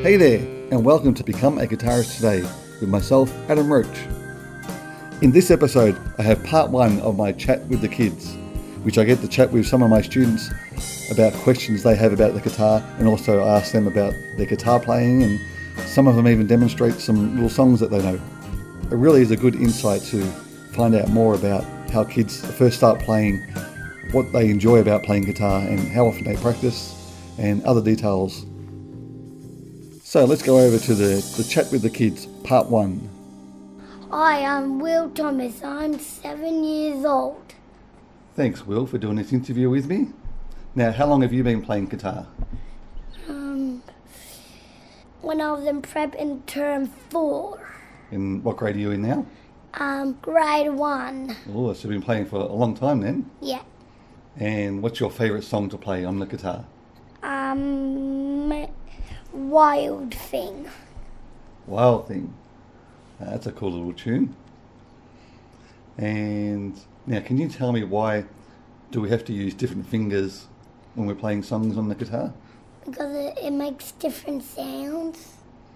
Hey there, and welcome to Become a Guitarist Today with myself, Adam Roach. In this episode, I have part one of my chat with the kids, which I get to chat with some of my students about questions they have about the guitar, and also ask them about their guitar playing, and some of them even demonstrate some little songs that they know. It really is a good insight to find out more about how kids first start playing, what they enjoy about playing guitar, and how often they practice, and other details. So let's go over to the chat with the kids, part one. Hi, I'm Will Thomas. I'm 7 years old. Thanks, Will, for doing this interview with me. Now, how long have you been playing guitar? When I was in prep in term 4. In what grade are you in now? Grade 1. Oh, so you've been playing for a long time then. Yeah. And what's your favourite song to play on the guitar? Wild Thing. Wild Thing. That's a cool little tune. And now, can you tell me why do we have to use different fingers when we're playing songs on the guitar? Because it makes different sounds.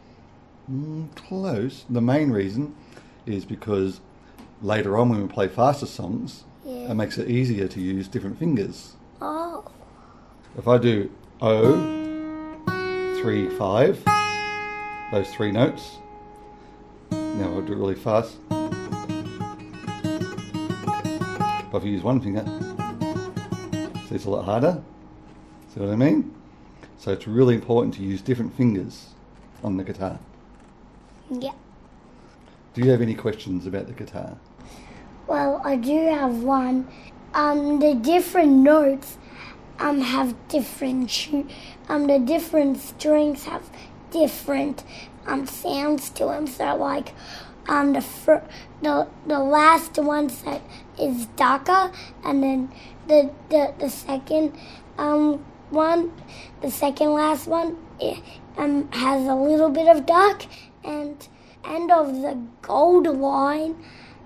Close. The main reason is because later on when we play faster songs, it makes it easier to use different fingers. Oh. If I do O, 3, 5, those three notes. Now I'll do it really fast. If I use one finger, so it's a lot harder. See what I mean? So it's really important to use different fingers on the guitar. Yeah. Do you have any questions about the guitar? Well, I do have one. The different notes have different the different strings have different sounds to them. So like the last one set is darker, and then the second one, the second last one, it has a little bit of dark, and end of the gold line.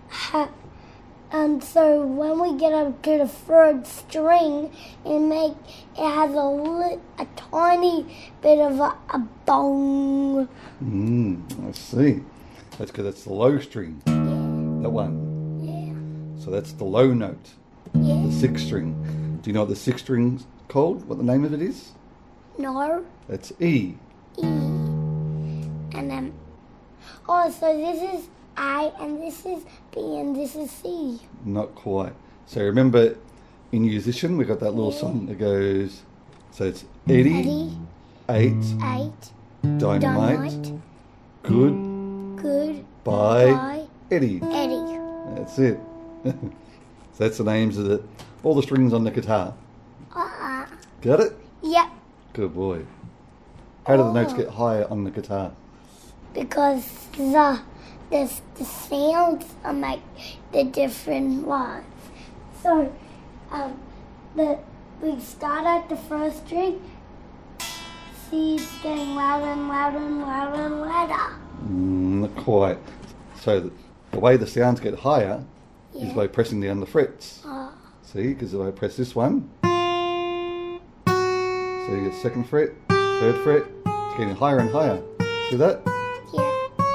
So when we get up to the third string, it has a tiny bit of a bong. I see. That's because that's the low string. Yeah. That one. Yeah. So that's the low note. Yeah. The sixth string. Do you know what the sixth string's called? What the name of it is? No. That's E. E. And then, so this is A, and this is B, and this is C. Not quite. So remember, in musician, we got that little song that goes, so it's Eddie, 8, Dynamite, Good, by Eddie. Eddie. That's it. So that's the names of all the strings on the guitar. Got it? Yep. Good boy. How do the notes get higher on the guitar? Because the sounds make the different ones. So, we start at the first string. See, it's getting louder and louder and louder and louder. Not quite. So the way the sounds get higher is by pressing down the frets. See, because if I press this one, so you get second fret, third fret, it's getting higher and higher. See that? Yeah.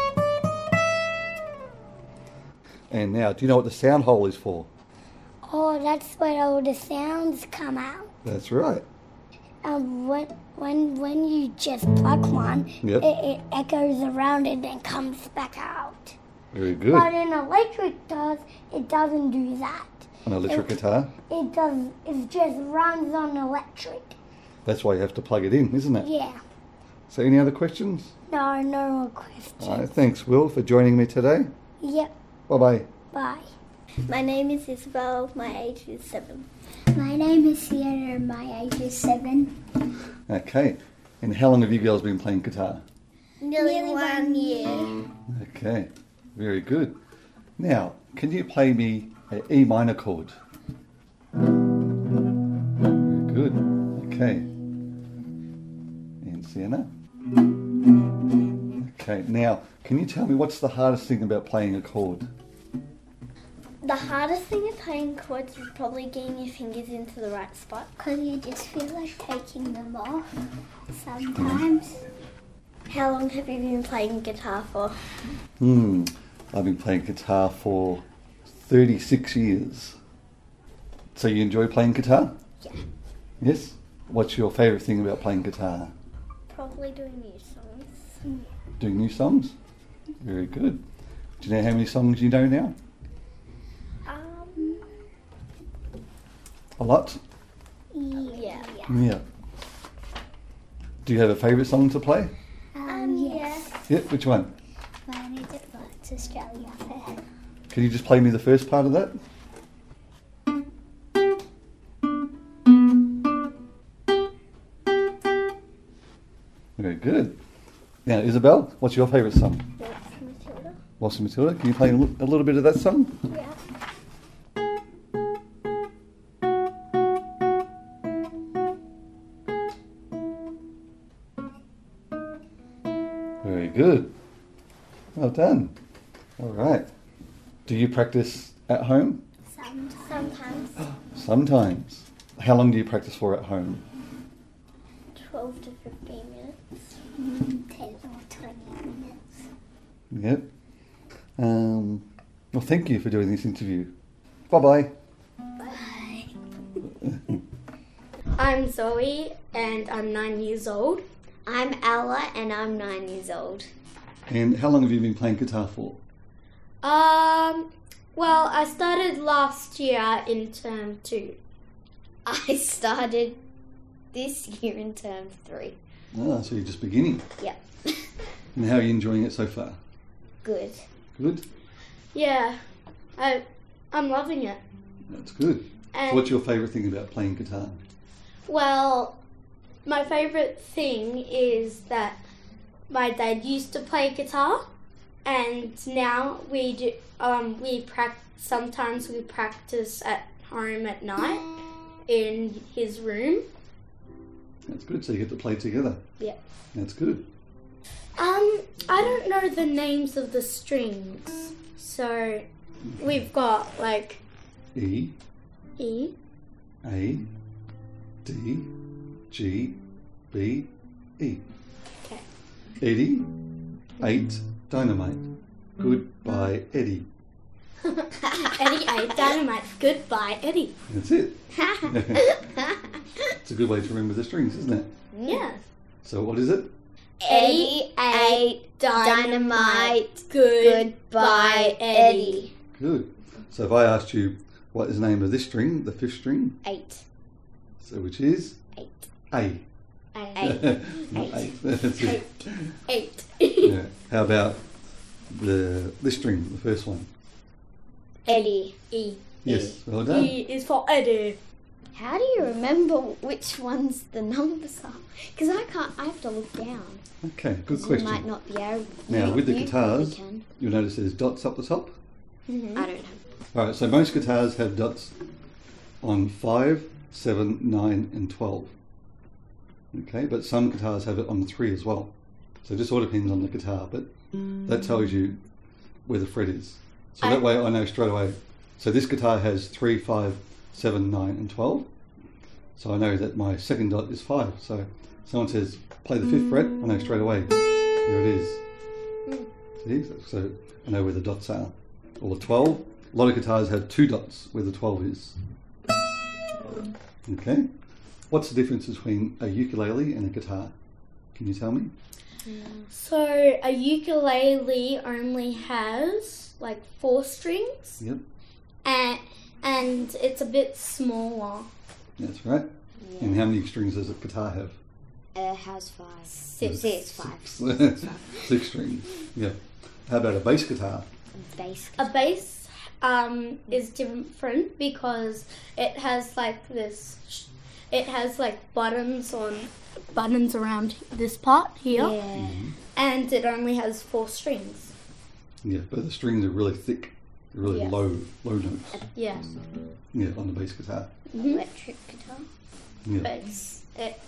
And now, do you know what the sound hole is for? Oh, that's where all the sounds come out. That's right. When you just pluck one, it echoes around and then comes back out. Very good. But an electric it doesn't do that. An electric guitar? It just runs on electric. That's why you have to plug it in, isn't it? Yeah. So any other questions? No more questions. All right, thanks, Will, for joining me today. Yep. Bye-bye. Bye. My name is Isabel. My age is 7. My name is Sierra. My age is 7. Okay. And how long have you girls been playing guitar? Nearly 1 year. Okay. Very good. Now, can you play me an E minor chord? Very good. Okay. And Sienna? Okay. Now, can you tell me what's the hardest thing about playing a chord? The hardest thing of playing chords is probably getting your fingers into the right spot. Because you just feel like taking them off sometimes. How long have you been playing guitar for? I've been playing guitar for 36 years. So you enjoy playing guitar? Yeah. Yes? What's your favourite thing about playing guitar? Probably doing new songs. Doing new songs? Very good. Do you know how many songs you know now? A lot? Yeah. Yeah. Do you have a favourite song to play? Yes. Yeah, which one? Mine is It Lights Australia Fair. Can you just play me the first part of that? Very good. Now, Isabel, what's your favourite song? That's Matilda. Waltz and Matilda. Can you play a little bit of that song? Yeah. Very good. Well done. All right. Do you practice at home? Sometimes. Sometimes. How long do you practice for at home? 12 to 15 minutes. 10 or 20 minutes. Yep. Well, thank you for doing this interview. Bye-bye. Bye. I'm Zoe and I'm 9 years old. I'm Ella and I'm 9 years old. And how long have you been playing guitar for? Well, I started last year in term 2. I started this year in term 3. Ah, so you're just beginning. Yep. And how are you enjoying it so far? Good. Good? Yeah, I'm loving it. That's good. So And what's your favourite thing about playing guitar? well, my favourite thing is that my dad used to play guitar, and now we do. Sometimes we practice at home at night in his room. That's good. So you get to play together. Yeah. That's good. I don't know the names of the strings, so we've got like E, E, A, D, G, B, E. Okay. Eddie, 8, dynamite. Goodbye, Eddie. Eddie, A, dynamite. Goodbye, Eddie. That's it. It's a good way to remember the strings, isn't it? Yeah. So what is it? Eddie ate dynamite. Goodbye, Eddie. Good. So if I asked you what is the name of this string, the 5th string, 8. so which is? 8. A. 8. Not 8. That's it. 8. Yeah. How about this string, the first one? Eddie. E. Yes, well done. E is for Eddie. How do you remember which ones the numbers are? Because I have to look down. Okay, good You question. might not be able. Now, with the you guitars, probably can. you'll notice there's dots up the top. I don't know. All right, so most guitars have dots on 5, 7, 9 and 12. Okay, but some guitars have it on 3 as well. So it just all depends on the guitar, but that tells you where the fret is. So that way I know straight away. So this guitar has 3, 5, 7, 9 and 12. So I know that my second dot is 5. So someone says, play the 5th fret, I know straight away. There it is. See? So I know where the dots are. Or the 12. A lot of guitars have 2 dots where the 12 is. Okay. What's the difference between a ukulele and a guitar? Can you tell me? So a ukulele only has like 4 strings, Yep, and it's a bit smaller. that's right. And how many strings does a guitar have? It has 5. 6. 5. 6 strings. Yeah. How about a bass guitar? Bass. A bass is different because it has like this. It has like buttons around this part here, Yeah. and it only has 4 strings. Yeah, but the strings are really thick, really Yes. low notes. Yeah, Yeah, on the bass guitar. Electric guitar. Yeah. bass.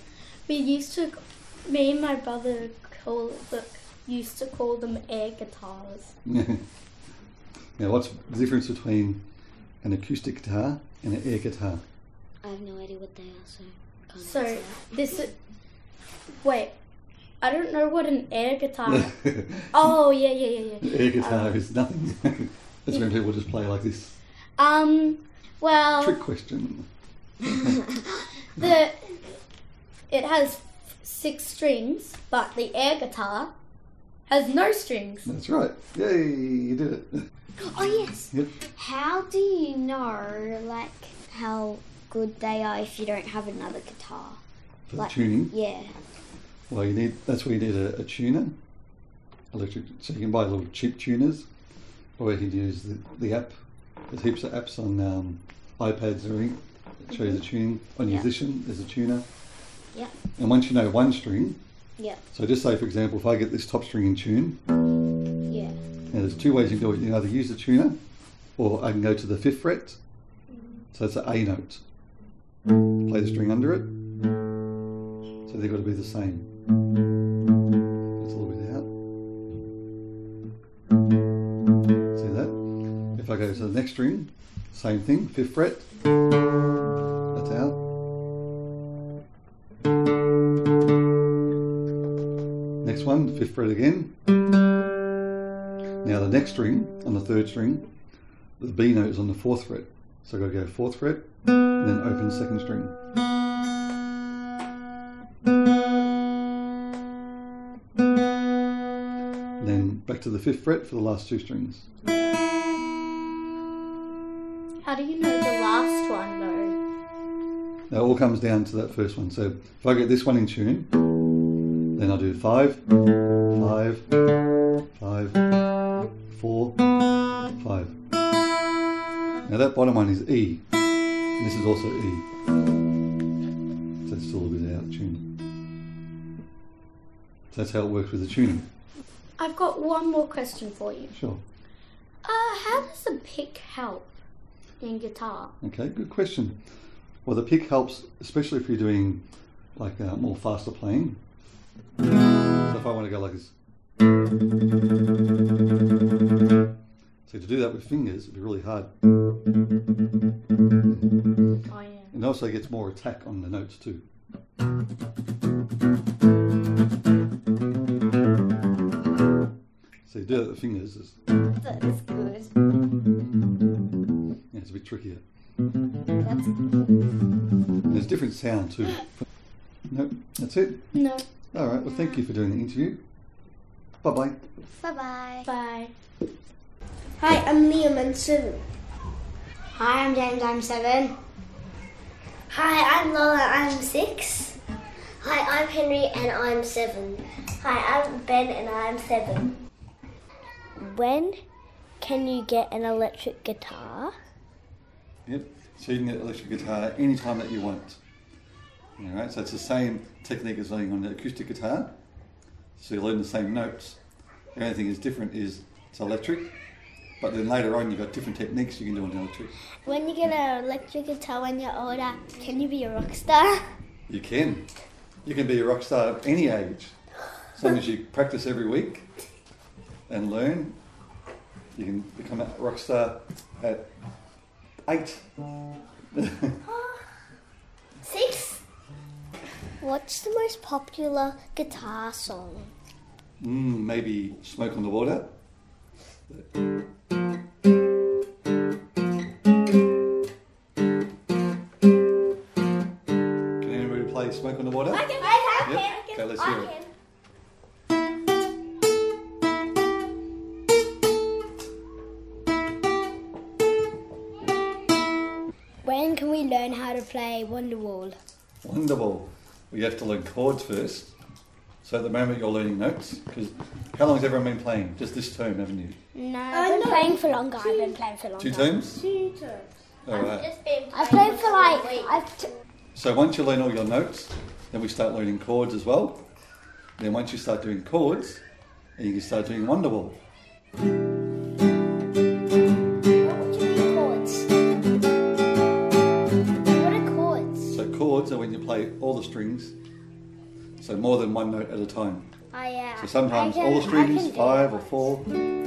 Me and my brother used to call them air guitars. Now, what's the difference between an acoustic guitar and an air guitar? I have no idea what they are, so can't So answer that. this is wait. I don't know what an air guitar. Oh yeah. Air guitar is nothing. It's when people just play like this. Well, Trick question. it has 6 strings, but the air guitar has no strings. That's right. Yay, you did it. Oh yes. Yep. How do you know, like, how good they are if you don't have another guitar? For Like- tuning. Yeah. Well, that's where you need a tuner, electric. So you can buy little cheap tuners, or you can use the app. There's heaps of apps on iPads and everything that show you the tuning. On your Yeah. musician, there's a tuner. Yeah. And once you know one string, Yeah. so just say for example, if I get this top string in tune, Yeah. now there's 2 ways you can do it. You can either use the tuner, or I can go to the 5th fret. So it's an A note. Play the string under it. So they've got to be the same. It's a little bit out. See that? If I go to the next string, same thing, 5th fret. That's out. Next one, 5th fret again. Now the next string, on the 3rd string, the B note is on the 4th fret. So I've got to go 4th fret, and then open 2nd string. Then back to the 5th fret for the last 2 strings. How do you know the last one though? Now it all comes down to that first one. So if I get this one in tune, then I'll do 5, 5, 5, 4, 5. Now that bottom one is E. And this is also E. So it's still a bit out of tune. So that's how it works with the tuning. I've got one more question for you. Sure. How does the pick help in guitar? Okay, good question. Well, the pick helps, especially if you're doing like more faster playing. So if I want to go like this. So to do that with fingers, it'd be really hard. Oh yeah. And it also gets more attack on the notes too. So you do that with fingers. That's good. Yeah, it's a bit trickier. That's And there's different sound too. Nope, that's it. No. All right, well thank you for doing the interview. Bye-bye. Bye-bye. Bye. Hi, I'm Liam, I'm 7. Hi, I'm James, I'm 7. Hi, I'm Lola, I'm 6. Hi, I'm Henry and I'm 7. Hi, I'm Ben and I'm 7. When can you get an electric guitar? Yep, so you can get electric guitar anytime that you want. All right, so it's the same technique as learning on the acoustic guitar. So you learn the same notes. The only thing that's different is it's electric, but then later on you've got different techniques you can do on the electric. When you get an electric guitar when you're older, can you be a rock star? You can. You can be a rock star at any age. As long as you practice every week and learn, you can become a rock star at 8. 6. What's the most popular guitar song? Maybe Smoke on the Water. Can anybody play Smoke on the Water? I Yep. Okay, let's hear it. When can we learn how to play Wonderwall? Wonderful. We have to learn chords first. So at the moment you're learning notes, because how long has everyone been playing? Just this term, haven't you? No, I've been playing for longer. I've been playing for longer. 2 terms? 2 terms. All right. I've played for like. So once you learn all your notes, then we start learning chords as well. Then once you start doing chords, then you can start doing Wonderwall. What do you mean chords? What are chords? So chords are when you play all the strings, so more than one note at a time. Oh yeah. So sometimes I all the can strings, do 5 that. or 4.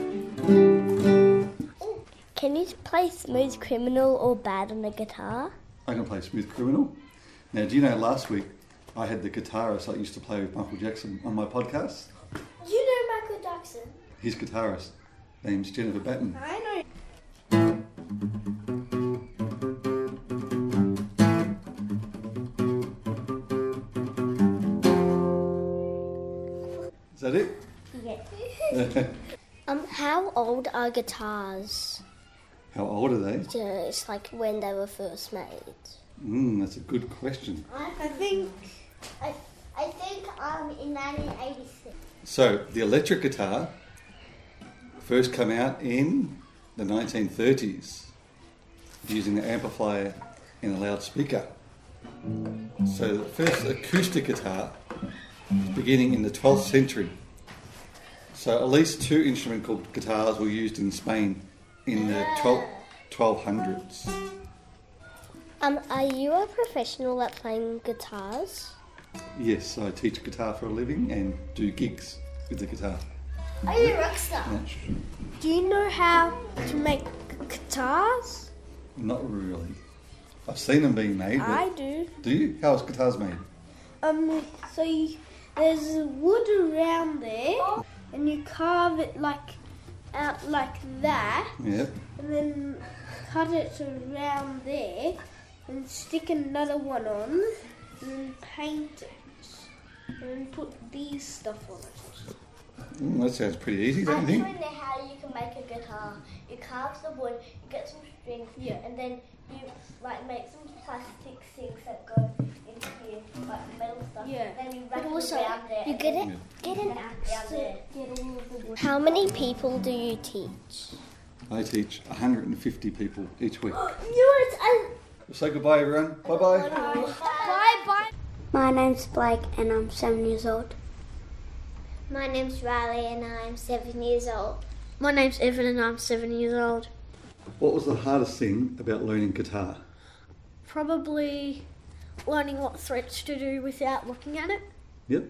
Can you play Smooth Criminal or Bad on the guitar? I can play Smooth Criminal. Now, do you know last week I had the guitarist I used to play with Michael Jackson on my podcast. You know Michael Jackson? His guitarist, name's Jennifer Batten. I know. Is that it? Yeah. How old are guitars? How old are they? Just like when they were first made. That's a good question. I think in 1986. So, the electric guitar first came out in the 1930s using an amplifier and a loudspeaker. So, the first acoustic guitar was beginning in the 12th century. So, at least two instrumental guitars were used in Spain in the 1200s. Are you a professional at playing guitars? Yes, I teach guitar for a living and do gigs with the guitar. Are you a rock star? Yeah. Do you know how to make guitars? Not really. I've seen them being made. But I do. do you? How is guitars made? There's wood around there, and you carve it out like that, Yep. and then cut it around there, and stick another one on, and then paint it, and put these stuff on it. That sounds pretty easy, don't you think? know how you can make a guitar. You carve the wood, you get some strings, and then you make some plastic things that go into here, like metal stuff. Yeah. Then you wrap also, it around there. you and get then it. Get an axe down to there. get all of the wood. How many people do you teach? I teach 150 people each week. Say goodbye, everyone. Bye-bye. Bye. My name's Blake and I'm 7 years old. My name's Riley and I'm 7 years old. My name's Evan and I'm 7 years old. What was the hardest thing about learning guitar? Probably learning what frets to do without looking at it. Yep.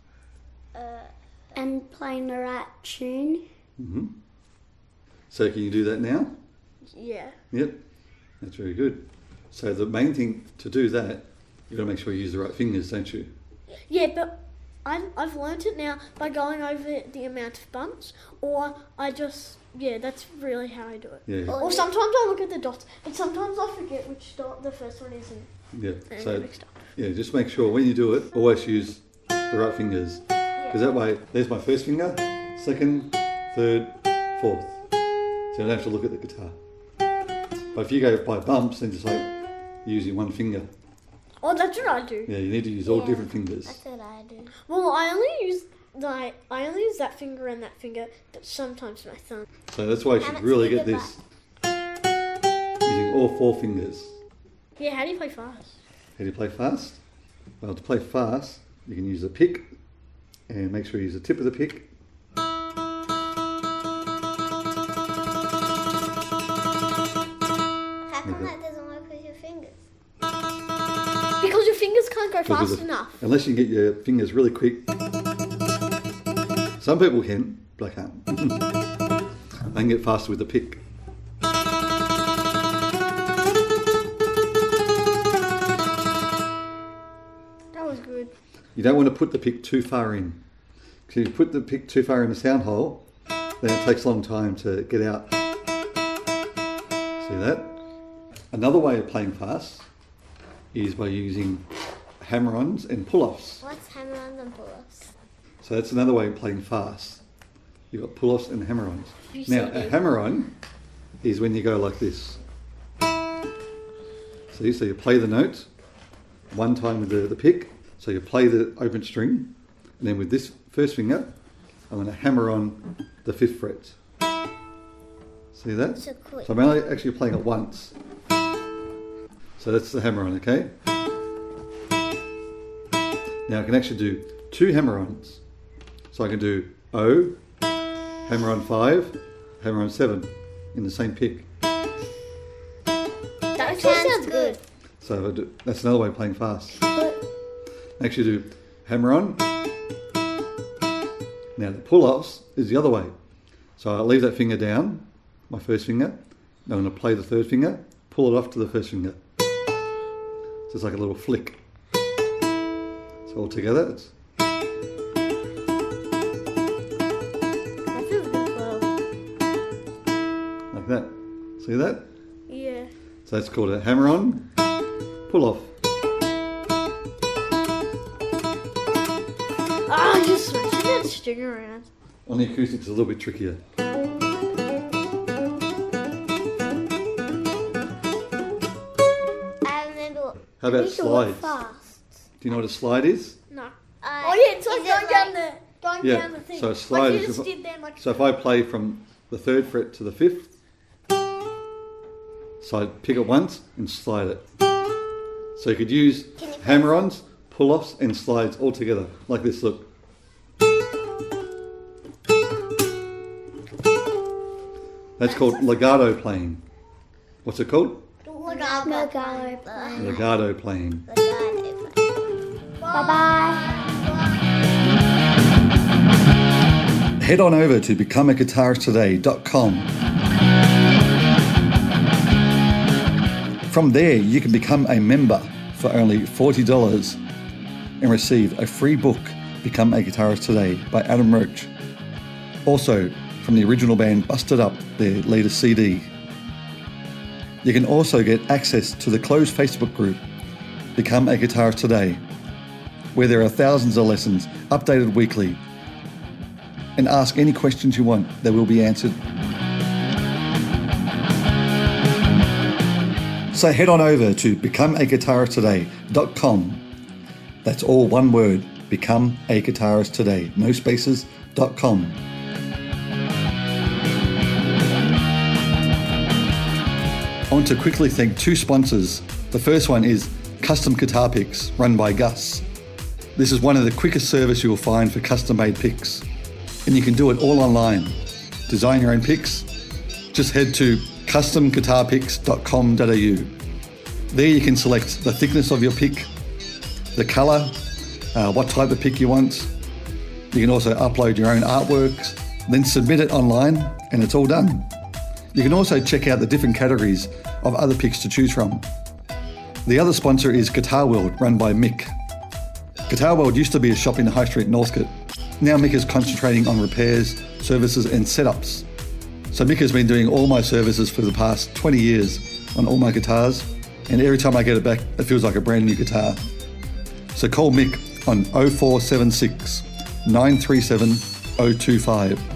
And playing the right tune. Mm-hmm. So can you do that now? Yeah. Yep. That's very good. So the main thing to do that, you've got to make sure you use the right fingers, don't you? Yeah, but I've learnt it now by going over the amount of bumps, or that's really how I do it. Yeah. Or sometimes I look at the dots, but sometimes I forget which dot the first one is in. Yeah. And So get mixed up. yeah, just make sure when you do it, always use the right fingers. Because that way, there's my first finger, second, third, fourth. So you don't have to look at the guitar. But if you go by bumps, then just using one finger. Oh, that's what I do. Yeah, you need to use all different fingers. That's what I do. Well, I only use that finger and that finger, but sometimes my thumb. So that's why you should really get this using all four fingers. Yeah, how do you play fast? How do you play fast? Well, to play fast, you can use a pick and make sure you use the tip of the pick. How come that doesn't work with your fingers? Because your fingers can't go Because fast enough. Unless you can get your fingers really quick. Some people can, but I can't. They can get faster with the pick. That was good. You don't want to put the pick too far in. Because if you put the pick too far in the sound hole, then it takes a long time to get out. See that? Another way of playing fast is by using hammer-ons and pull-offs. What's hammer-ons and pull-offs? So that's another way of playing fast. You've got pull-offs and hammer-ons. You Now, said a it. hammer-on is when you go like this. See, so you play the notes one time with the pick. So you play the open string, and then with this first finger, I'm going to hammer on the 5th fret. See that? So quick. So I'm only actually playing it once. So that's the hammer-on, okay? Now I can actually do 2 hammer-ons. So I can do O, hammer-on 5, hammer-on 7 in the same pick. That actually sounds good. So that's another way of playing fast. Actually do hammer-on. Now the pull-offs is the other way. So I'll leave that finger down, my first finger. Now I'm going to play the 3rd finger, pull it off to the 1st finger. So it's like a little flick. all together. That feels good as well. Like that. See that? Yeah. So that's called a hammer on, pull off. Ah, you switching that string around. On the acoustics, it's a little bit trickier. How about slides? Do you know what a slide is? No. Oh yeah, it's like going down down the thing. So a slide like you is just did then, like so if I play from the 3rd fret to the 5th, so I pick it once and slide it. So you could use hammer-ons, pull-offs and slides all together, like this, look. That's called legato playing. What's it called? Legato playing. Legato playing. Bye-bye. Head on over to becomeaguitaristtoday.com. From there, you can become a member for only $40 and receive a free book, Become a Guitarist Today by Adam Roach. Also, from the original band Busted Up, their latest CD. You can also get access to the closed Facebook group, Become a Guitarist Today, where there are thousands of lessons updated weekly. And ask any questions you want, they will be answered. So head on over to becomeaguitaristtoday.com. That's all one word, Become a Guitarist Today, no spaces.com. I want to quickly thank 2 sponsors. The first one is Custom Guitar Picks, run by Gus. This is one of the quickest service you will find for custom-made picks. And you can do it all online. Design your own picks. Just head to customguitarpicks.com.au. There you can select the thickness of your pick, the colour, what type of pick you want. You can also upload your own artworks, then submit it online, and it's all done. You can also check out the different categories of other picks to choose from. The other sponsor is Guitar World, run by Mick. Guitar World used to be a shop in High Street, Northcote. Now Mick is concentrating on repairs, services and setups. So Mick has been doing all my services for the past 20 years on all my guitars, and every time I get it back, it feels like a brand new guitar. So call Mick on 0476 937 025.